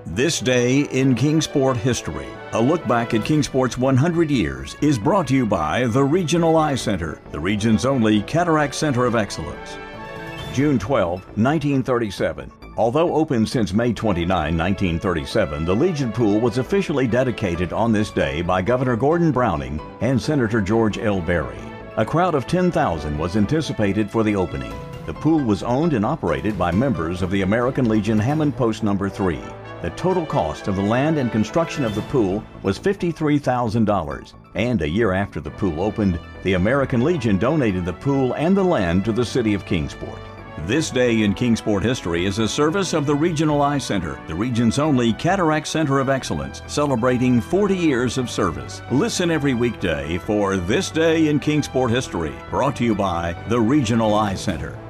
This Day in Kingsport History, a look back at Kingsport's 100 years, is brought to you by the Regional Eye Center, the region's only cataract center of excellence. June 12, 1937. Although open since May 29, 1937, the Legion Pool was officially dedicated on this day by Governor Gordon Browning and Senator George L. Berry. A crowd of 10,000 was anticipated for the opening. The pool was owned and operated by members of the American Legion Hammond Post No. 3. The total cost of the land and construction of the pool was $53,000, and a year after the pool opened, the American Legion donated the pool and the land to the city of Kingsport. This Day in Kingsport History is a service of the Regional Eye Center, the region's only cataract center of excellence, celebrating 40 years of service. Listen every weekday for This Day in Kingsport History, brought to you by the Regional Eye Center.